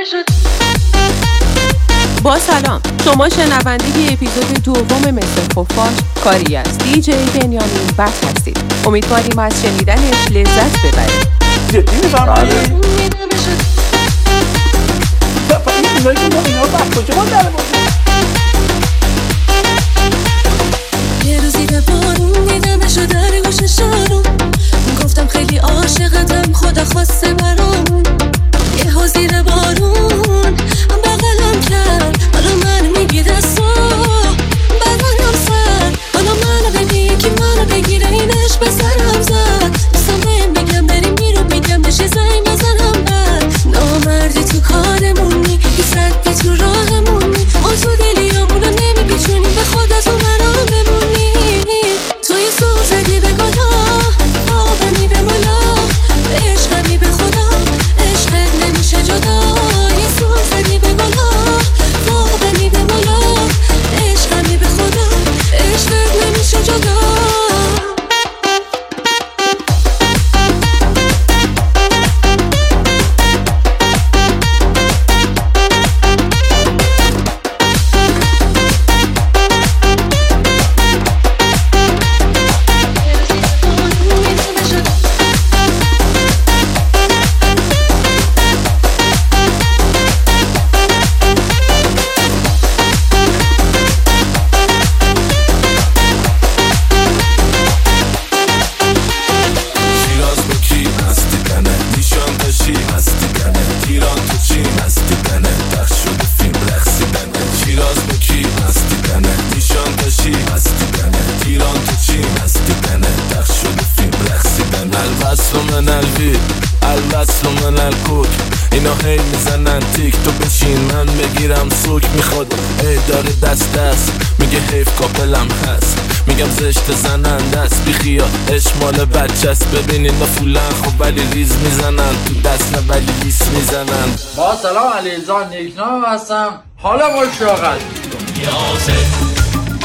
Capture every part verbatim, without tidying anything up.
با سلام، شما شنونده اپیزود دوم مثل خفاش کاری از دی جی بنیامین بخت هستید. امیدواریم از شنیدنش لذت ببرید. جدی میفرمایید؟ این اینایی که ما اینا بخت کجا ما در یه روزی به بارون دیدمشو در گوش شارون، گفتم خیلی عاشقتم خدا خواسته برامون. یه ها زیر بارون بغلم کرد، حالا من میگی دستا بدنم سر، حالا منو بگی که منو بگیره اینش به سرم زد. دوستم بهم بگم بریم میرو میگم بشه زنگ بزنم بر نامردی تو کارمونی، بیس ردی تو راهمونی، ما تو دلیامونو نمیپیچونی به خودت و منو بمونی. توی سو زدی به گلا آبمی به ملا، به عشقمی به خدا عشقت نمیشه جدا. یه سو زدی به گلا آبمی به ملا، عشقمی به خدا عشقت نمیشه جدا. اینا هی میزنن تیک تو بشین من بگیرم سوک میخواد ای داره دست دست میگه حیف کاپلم هست، میگم زشت زنن دست بیخیا اشمال بچه است. ببین اینا فولن خب ولی ریز میزنن تو دست نه ولی لیس میزنن. با سلام علیزان نیکنام هستم، حالا مشاقت یاسه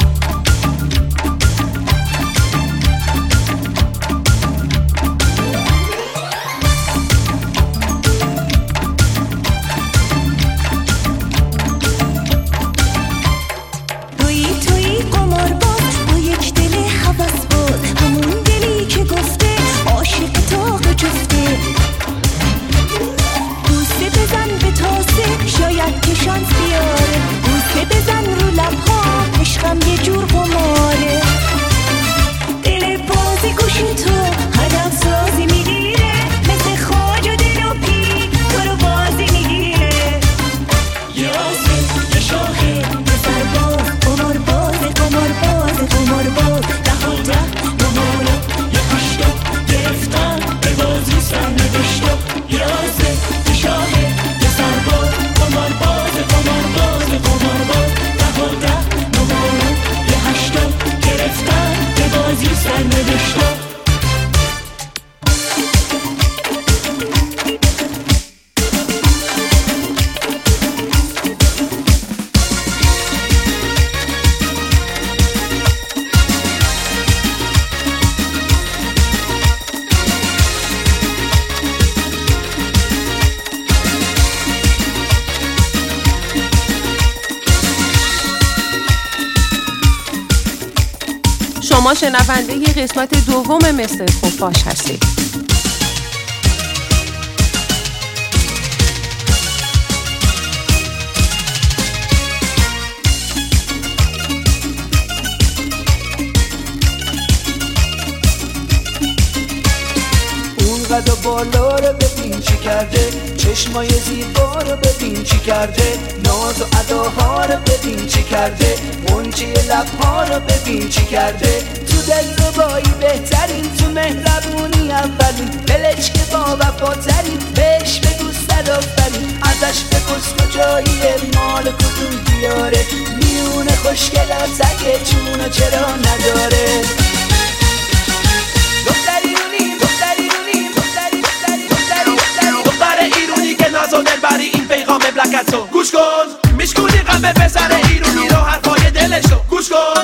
شما شنونده ی قسمت دوم مثل خفاش هستید. قد و بالا رو ببین چی کرده، چشمای زیبا رو ببین چی کرده، ناز و اداها رو ببین چی کرده، منچه لبها رو ببین چی کرده. تو دلربایی بهترین، تو مهربونی اولین، بلچ که با وفاترین، بهش بگو صد آفرین، ازش بپرس کجاییه مال کدوم دیاره، میونه خوشگلات اگه چونو چرا نداره. دختری رونیم دختری رونیم دختری دختری دختری دختری دختر ایرونی که ناز و دلبری این پیغام بلکتو گوش کن، میشکونی قلب پسر ایرونی رو حرفای دلشو گوش کن.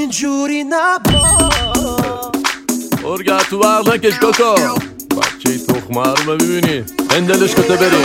اینجوری نبا ارگه تو وقت نکش کاکا بچه ای تخمه رو ببینی اندلش کته بریم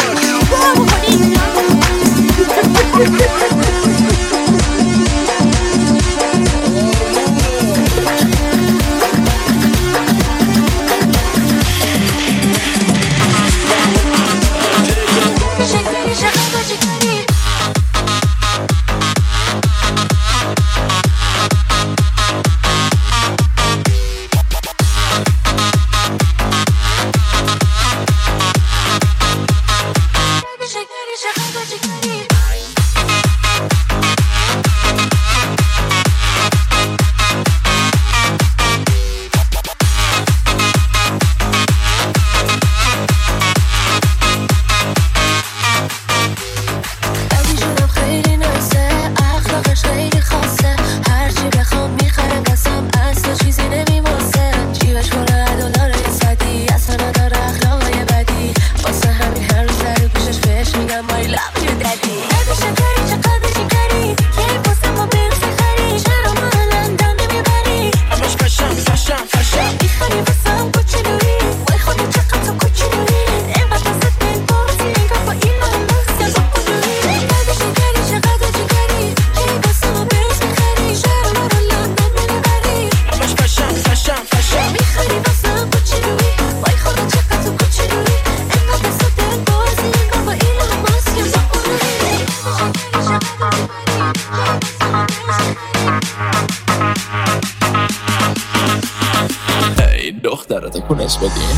دخترات کنس بدیم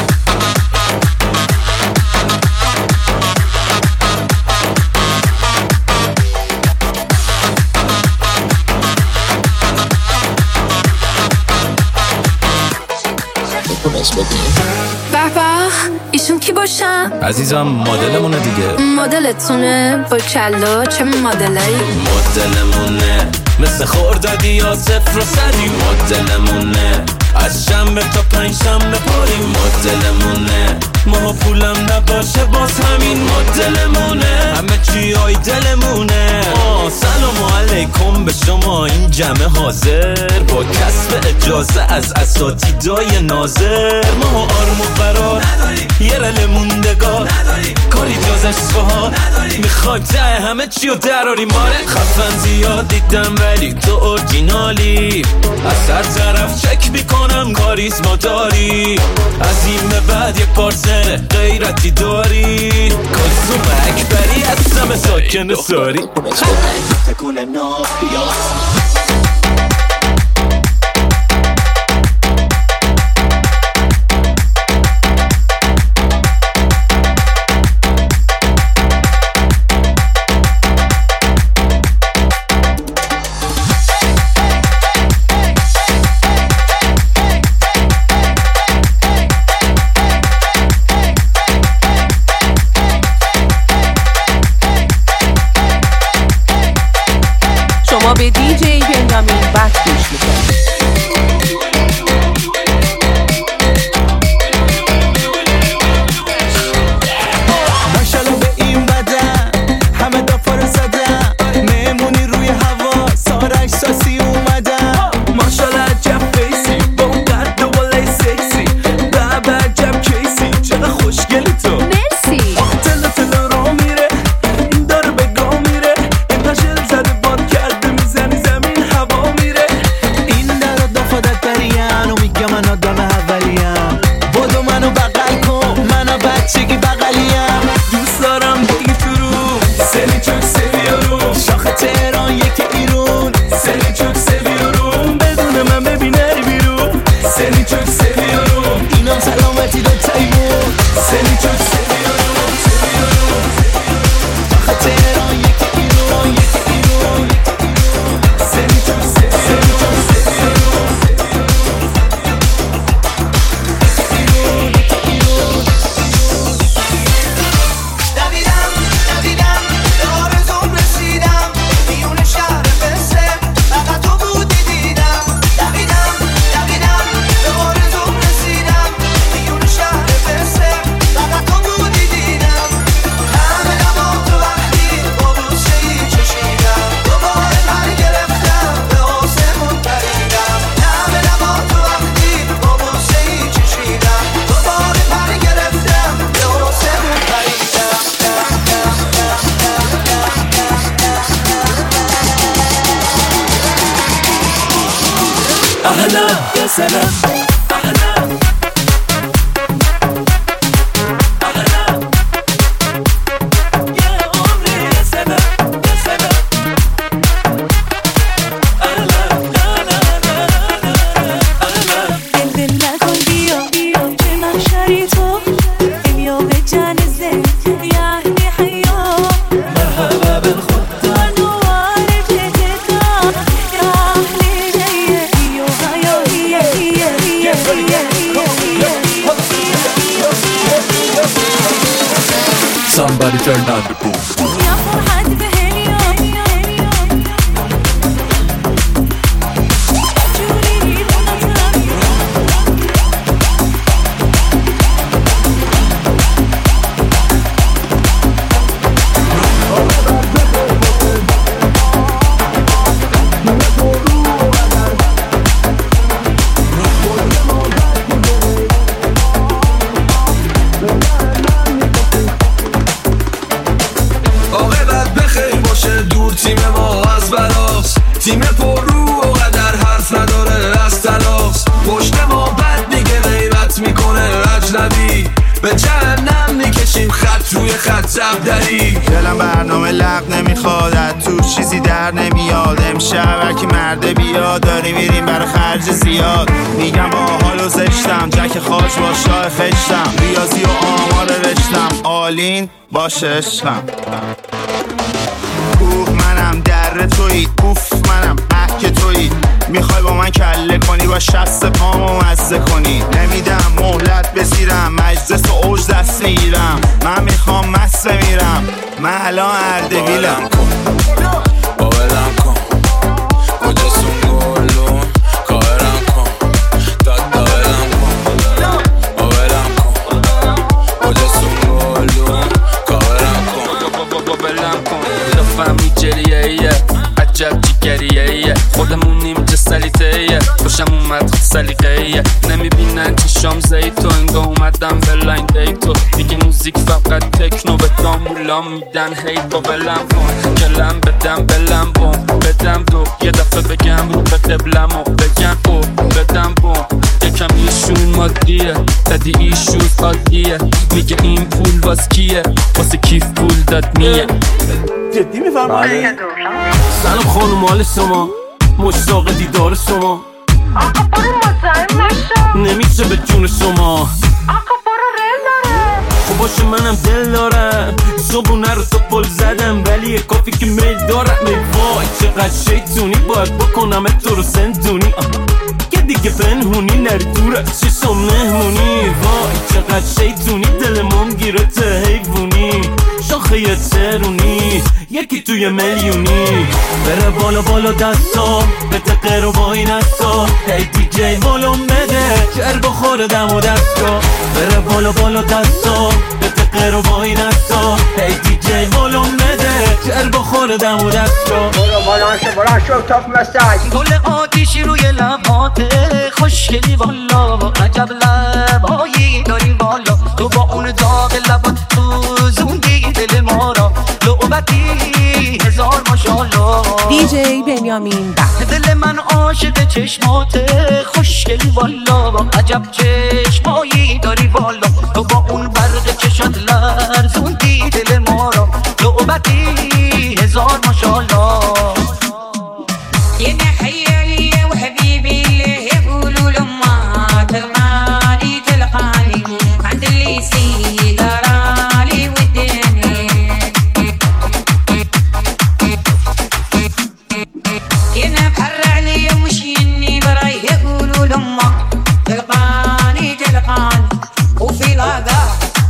کنس بدیم بابا ایشون کی باشن؟ عزیزم مدلمونه دیگه مدلتونه با کلا چه مدلایی؟ مدلمونه مثل خوردادی یا صفر و صدی مدلمونه از شنبه تا پنج شنبه پاریم مدلمونه ما پولم نباشه باز همین مدلمونه همه چی های دلمونه آه سلام علیکم به شما این جمع حاضر با کسب اجازه از اساتیدای ناظر ما آرم و قرار نداریم یه رل موندگار نداریم کاری جز اصفهان نداریم میخوایم ته همه چی رو دراریم ماره خفن زیاد دیدم ولی تو اورجینالی از هر طرف چک میکنم کاریزما داری از این به بعد یه پارتنر غیرتی داری کلثوم اکبری هستم ساکن ساری تکون نافیا به دیجی بنیامین بک گوش میکنید. ماشاءالله به این بدن همه دافار زدن مهمونی روی هوا سارک ساسی اومدن ماشاءالله عجب فیسی با اون قد و بالای سکسی بابا عجب کیسی چقدر خوشگلی تو مرسی تلا تلا را میره این داره به گاه میره این تشل زده باد کرده میزنی زمین هوا میره این اهلا يا سلام اهلا Somebody turn down the boom. تیم پر رو و قدر حرف نداره از تلاس پشت ما بد میگه غیبت میکنه اجنبی به جهنم میکشیم خط روی خط زبدری دلم برنامه لغ نمیخواد از تو چیزی در نمیاد امشب هرکی مرده بیاد داری میریم برای خرج زیاد میگم با حال و زشتم جک خاج با شاه خشتم ریاضی و آمار رشتم آلین باشه عشقم اوه منم در تویی اوف منم احک تویی میخوای با من کله کنی با شست پامو مزه کنی نمیدم مهلت بسیرم مجلس و اوج دست میگیرم من میخوام مست میرم من الان اردبیلم باورم کن کجاستون گلون کارم کن داد داورم کن باورم کن کجاستون گلون کارم کن باورم کن لفهمی جریه ایه عجب جگریه ایه خودمونیم چه سلیتهیه خوشم اومد سلیقه ایه نمیبینن چشام زیتو انگاه اومدم بلاین دیتو میگه موزیک فقط تکنو به دامولام میدن هیت با بلم کن کلم بدم بلم بوم بدم دو یه دفعه بگم رو به قبلمو بگم او بدم بوم یکم ایشون مادیه دادی ایشون عادیه میگه این پول واس کیه واسه کیف پول داد میه جدی میفرمایی؟ سلام خانم مال شما مشتاق دیدار شما آقا برو مزاحم نشو نمیشه به جون شما آقا برو رل داره خب باشه منم دل دارم صبونه رو تو پل زدم ولی کافی که میل دارم ای وای چقدر شیطونی باید بکنم تو رو زندونی که دیگه پنهونی نری دور چشم مهمونی وای چقدر شیطونی دلمون گیره ته حیوونی شاخه ترونی یکی توی میلیونی بره بالا بالا دستا به تقر و با این استا هی دی جی بالون بده جر بخوره دم و دستا بره بالا بالا دستا به تقر و با این استا هی دی جی بالون بده جر بخوره دم و دستا برو بالا شو برو شو تاف مساج گل آتیشی روی لباته خوشگلی والا عجب لبایی داری والا تو با اون داغ لبات سوزوندی دل ما را لعبتی هزار ماشالله دی جی بنیامین بخت دل من عاشق چشماته خوشگلی والا عجب چشمایی داری والا تو با اون برق چشات لرزوندی دل ما را لعبتی هزار ماشالله يا خيالي وحبيبي اللي يقولوا لما تلقاني تلقاني عند اللي يصير رالي وداني يا بحر علي ومش يني براي يقولوا لما تلقاني تلقاني وفي الغدا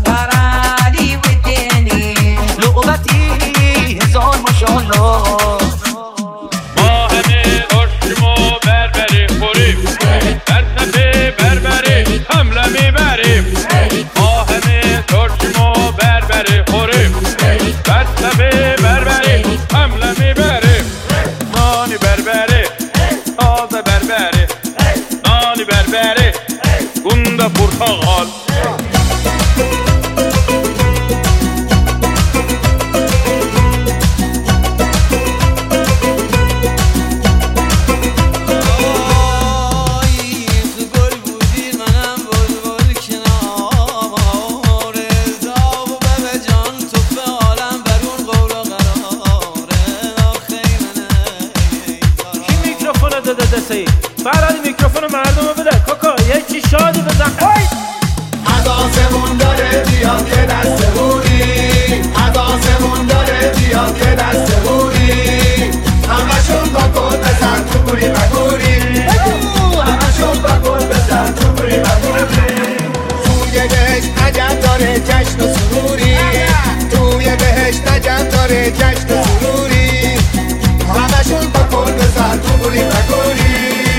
مردم رو بده کاکا یه چی شادی بزن از آسمون داره بیاد که دست بودی از آسمون داره بیاد که دست بودی همشون با گل بزن تو بوری بگوری همشون با گل بزن تو بوری بگوری توی بهشت عجب داره جشن و سروری توی بهشت عجب داره جشن و سروری همشون با گل بزن تو بوری بگوری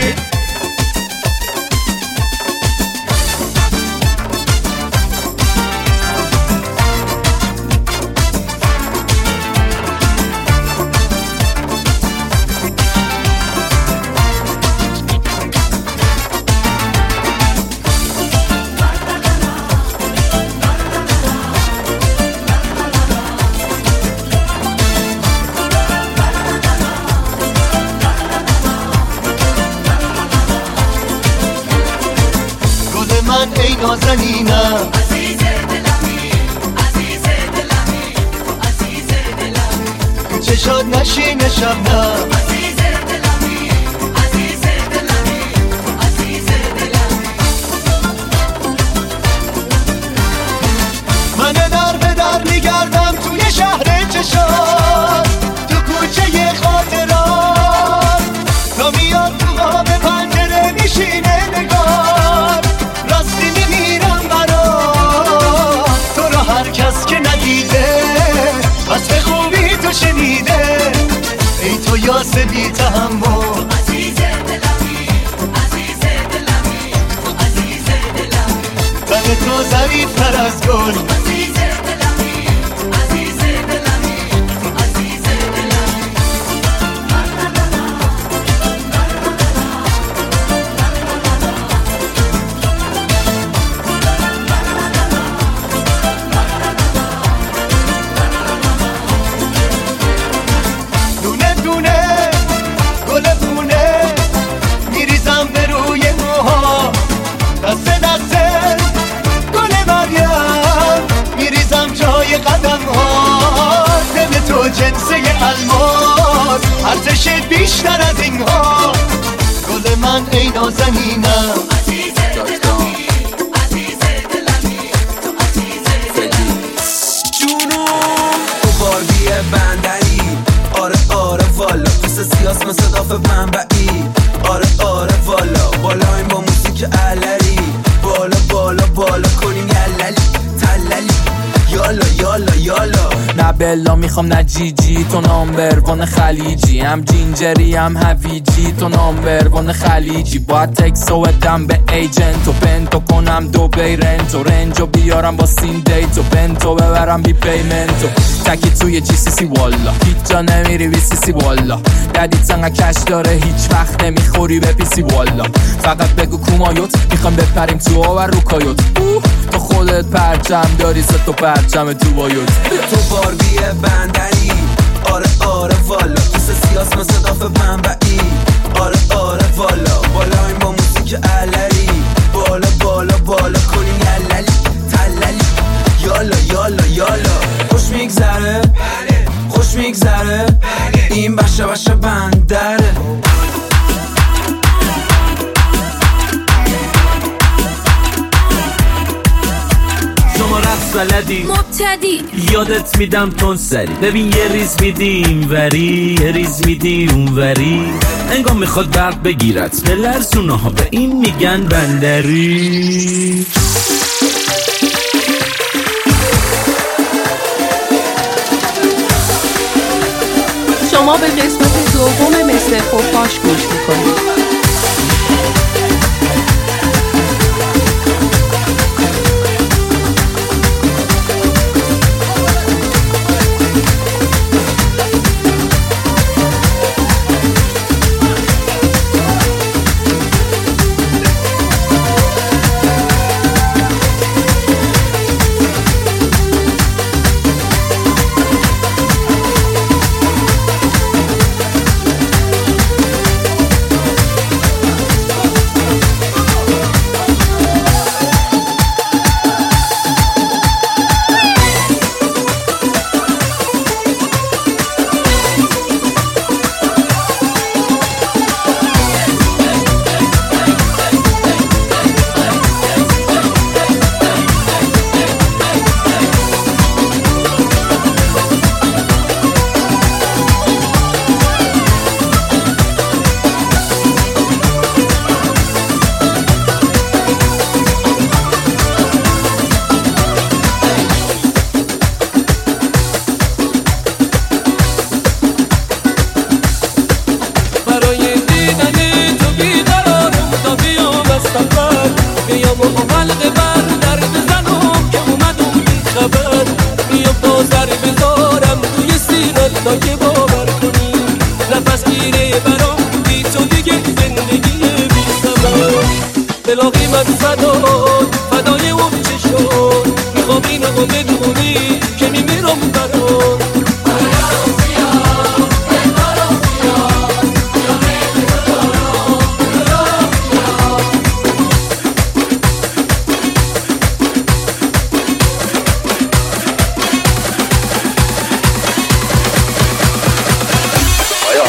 ای نازنینم عزیز دلمی عزیز دلمی عزیز دلمی چشات نشین شبنم عزیز دلمی عزیز دلمی عزیز دلمی من در به در میگردم توی شهر چشات تو کوچه خاطرات تا میاد تو قاب پنجره میشینه نگار راستی میمیرم برات تو را هر کس که ندیده بس به خوبی تو شنیده ای تو یاس بی تحمل عزیز دلمی عزیز دلمی عزیز دلمی تن تو ظریفتر از گل عزیز دلمی عزیز دلمی عزیز دلمی دونه دونه گل دونه میریزم به روی موها دست دست گل مریم میریزم جای قدم ها دل تو جنسه الماس ارزش بیشتر از این ها گل من ای نازنینم عزیز دلمی عزیز دلمی عزیز دلمی جونم تو باربی بندری آره آره والا مثل سیاس مثل داف منبعی آره آره والا بالا این با موسیک علری بالا بالا بالا کنیم یللی تللی یالا یالا یالا نه بلا میخوام نه جی جی تو نامبر وان خلیجی هم جینجری هم هویجی تو نامبر وان خلیجی باید تکسو ادم به ایجنت و بنتو کنم دو بیرنتو رنجو بیارم با سین دیتو بنتو ببرم بی پیمنتو تکی توی جی سی سی والا هیچ جا نمیری بی سی سی والا ددیت انقا کش داره هیچ وقت نمیخوری به پی سی والا فقط بگو کومایوت میخوام بپریم تو آور رو کایوت تو خودت پرچم داری ست و پرچم تو بایوت تو باربی بندری آره آره والا مثل سیاس مثل داف منبعی آره آره والا بالا این با موسیک علری بالا بالا بالا کنیم یللی تللی یالا یالا یالا خوش میگذره خوش میگذره این بشه بشه بندره شما رقص بلدی مبتدی یادت میدم تون سری ببین یه ریز میدی این وری یه ریز میدی اون وری انگام میخواد برق بگیرت به لرزونه ها به این میگن بندری شما به قسمت دوم مستر خفاش گوش میکنید.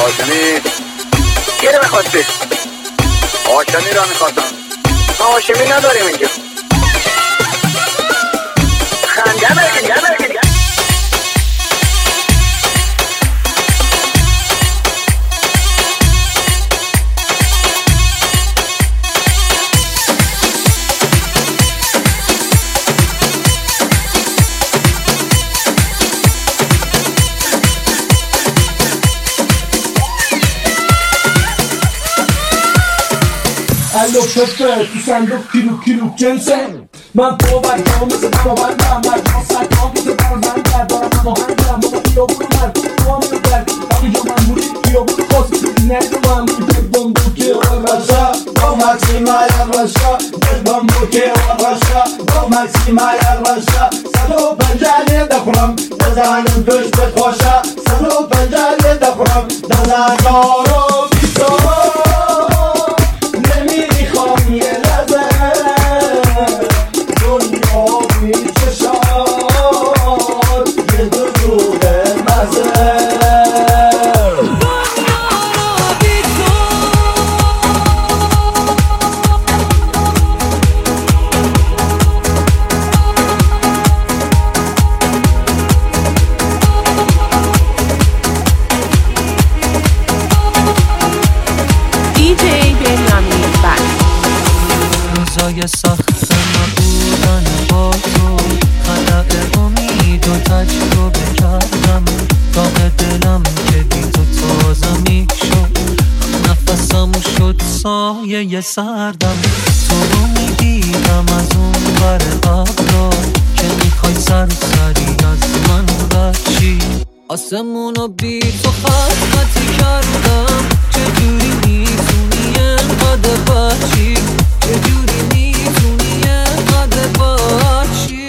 هاشمی کی رو میخواستی؟ هاشمی رو میخواستم. ما هاشمی نداریم اینجا. خنده بگید بگید الو پپه تو صندوق کیلو کیلو جنسه من تو برگاه مثل برابندم مرگاه سرگاه مثل برابندم دارم همه هنگم ماما خیابون من تو هم میبرد همه جا من موری خیابون خواست نگو هم میبرد بمبوکه و رشا با مکسی مایر رشا بمبوکه و رشا با مکسی مایر رشا صد و پنجالی دخورم بزنم دوش بخوشا صد و پنجالی دخورم دزنگارو بیسارو نمیخوام یه لحظه دنیا بیچشاد یه دو دوره مزه روزای سخت نبودن با تو خلق امید و تجربه کردم راه دلم که بی تو تازه می شد نفسم شد سایه سردم تو رو می دیدم از اون بر ابرا که میخوای سرسری از من بچی آسمونو بی تو خط خطی کردم چجوری میتونی انقدر بچی چجوری میتونی انقدر باشی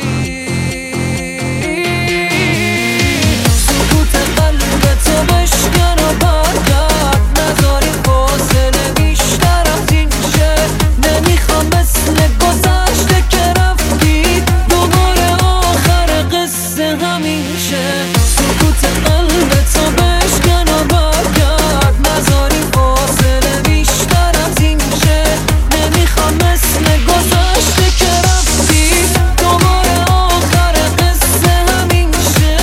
سکوت قلبتو بشکن و برگرد نذاری فاصله بیشتر از این شه نمیخوام مثل گذشته که رفتی دوباره آخر قصه همین شه سکوت قلبتو بشکن و برگرد نذاری فاصله بیشتر از این شه نمیخوام مثل گذشته که رفتی دوباره آخر قصه همین شه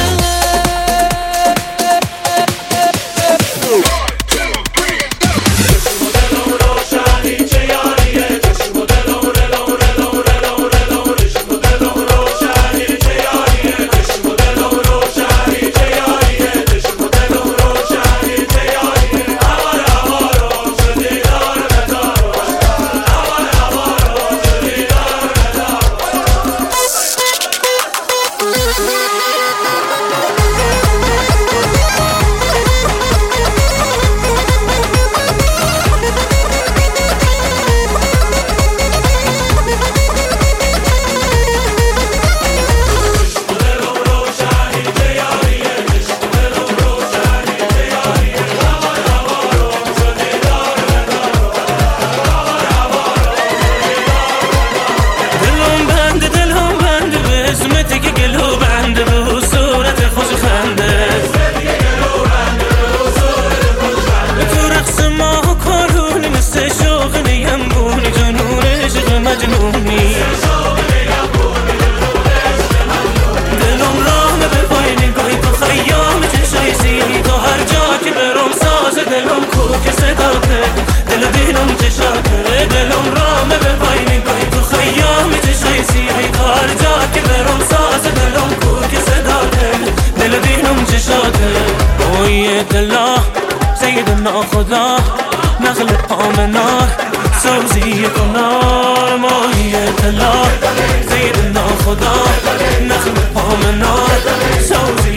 سیدنا خدا نخل آمنا سوزی کنار ماهی طلا سیدنا خدا نخل آمنا سوزی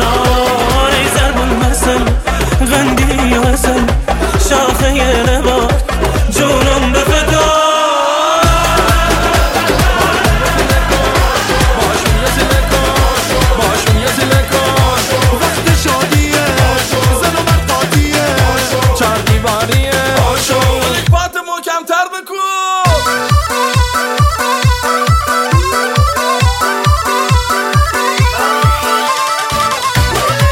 کنار ای ضرب المثل غندی و اصل شاخه نبات جونم به فدا Come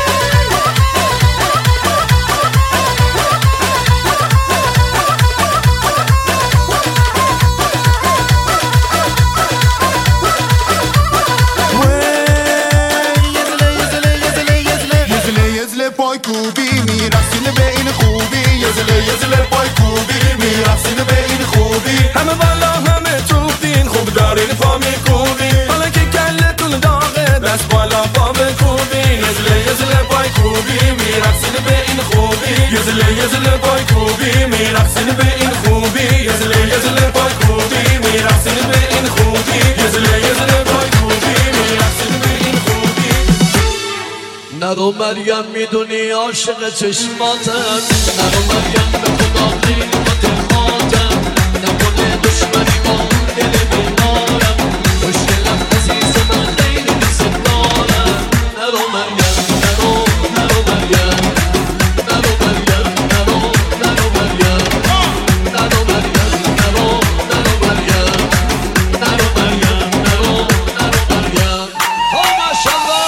زله پای کوبی میرقصین به این خوبی یه زله یه زله پای کوبی میرقصین به این خوبی همه والا همه توفتین خوب دارین پا میکوبی حالا که کلتون داغه دست بالا پا بکوبین یه زله یه زله پای کوبی میرقصین به این خوبی یه زله یه زله پای کوبی میرقصین به این خوبی یه زله یه زله پای کوبی میرقصین به این خوبی یه زله یه زله پای کوبی میرقصین به این خوبی نرو مریم میدونی عاشق چشماتم نرو مریم به خدا قیمت خاطم نکنه دشمنی با دل بیمارم مشکلم عزیز من خیلی دوست دارم نرو مریم نرو نرو مریم نرو مریم نرو نرو مریم نرو مریم نرو نرو مریم نرو مریم نرو نرو مریم ها ماشاءالله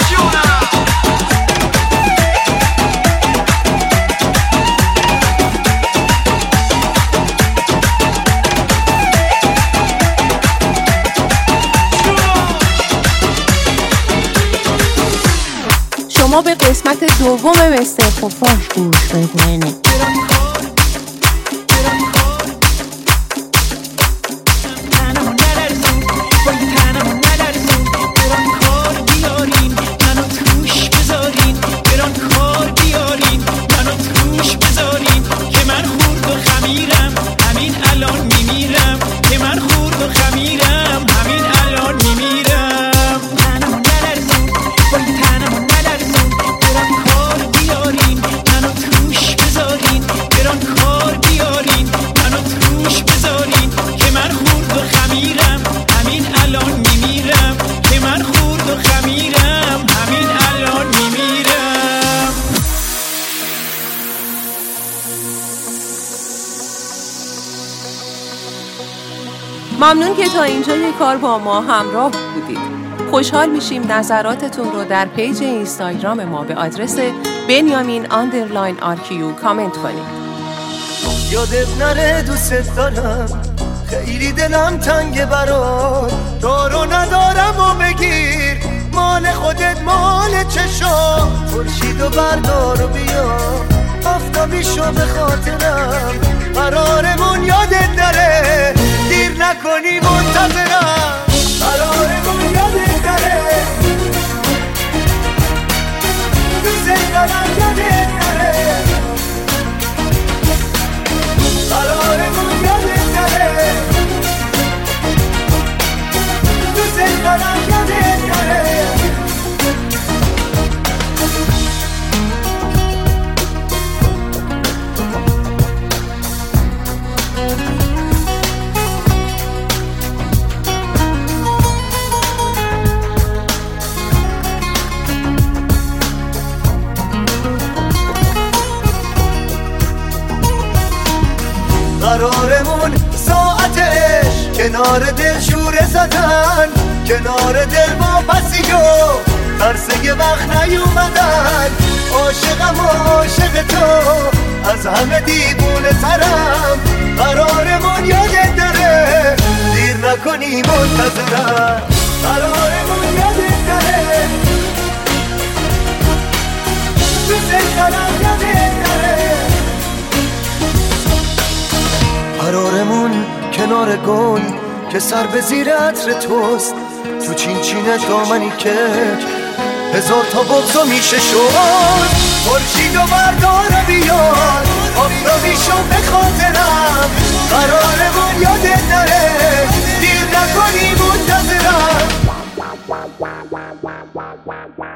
شما به قسمت دوم مستر خفاش گوش بدهنید. ممنون که تا اینجای کار با ما همراه بودید. خوشحال میشیم نظراتتون رو در پیج اینستاگرام ما به آدرس بنیامین آندرلاین آرکیو کامنت کنید. یادت نره دوست دارم خیلی دلم تنگ برات دارو ندارم و بگیر مال خودت مال چشام خورشید و بردار و بیا آفتابی شو به خاطرم قرارمون یادت نره دیر نکنی منتظرم قرارمون یادت نره دوست دارم یادت نره قرارمون یادت نره دوست دارم یادت نره قرارمون ساعتش کنار دل شوره زدن کنار دل با پسی و ترس یه وقت نیومدن عاشقم و عاشق تو از همه دیوونه ترم قرارمون یادت نره دیر نکنی منتظرم قرارمون یادت نره دوست دارم یادت نره قرارمون کنار گل که سر به زیر عطر توست تو چین چینه دامنی که هزار تا بغضا میشه شد خورشید و بردار بیار آفتابی شو به خاطرم قرارمون یادت نره دیر نکنی منتظرم